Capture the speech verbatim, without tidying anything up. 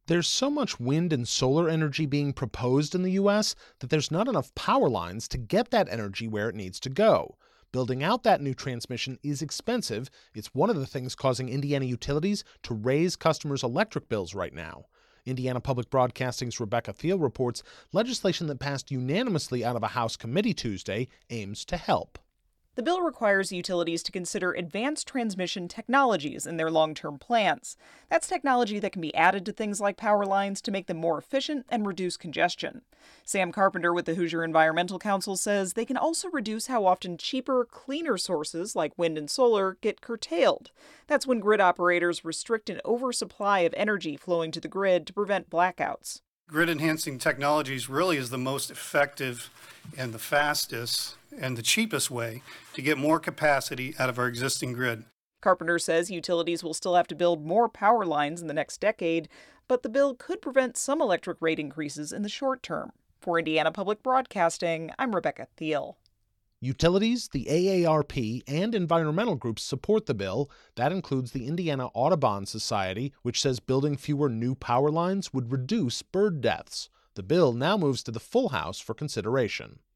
There's so much wind and solar energy being proposed in the U S that there's not enough power lines to get that energy where it needs to go. Building out that new transmission is expensive. It's one of the things causing Indiana utilities to raise customers' electric bills right now. Indiana Public Broadcasting's Rebecca Thiel reports legislation that passed unanimously out of a House committee Tuesday aims to help. The bill requires utilities to consider advanced transmission technologies in their long-term plans. That's technology that can be added to things like power lines to make them more efficient and reduce congestion. Sam Carpenter with the Hoosier Environmental Council says they can also reduce how often cheaper, cleaner sources like wind and solar get curtailed. That's when grid operators restrict an oversupply of energy flowing to the grid to prevent blackouts. Grid-enhancing technologies really is the most effective and the fastest and the cheapest way to get more capacity out of our existing grid. Carpenter says utilities will still have to build more power lines in the next decade, but the bill could prevent some electric rate increases in the short term. For Indiana Public Broadcasting, I'm Rebecca Thiel. Utilities, the A A R P, and environmental groups support the bill. That includes the Indiana Audubon Society, which says building fewer new power lines would reduce bird deaths. The bill now moves to the full House for consideration.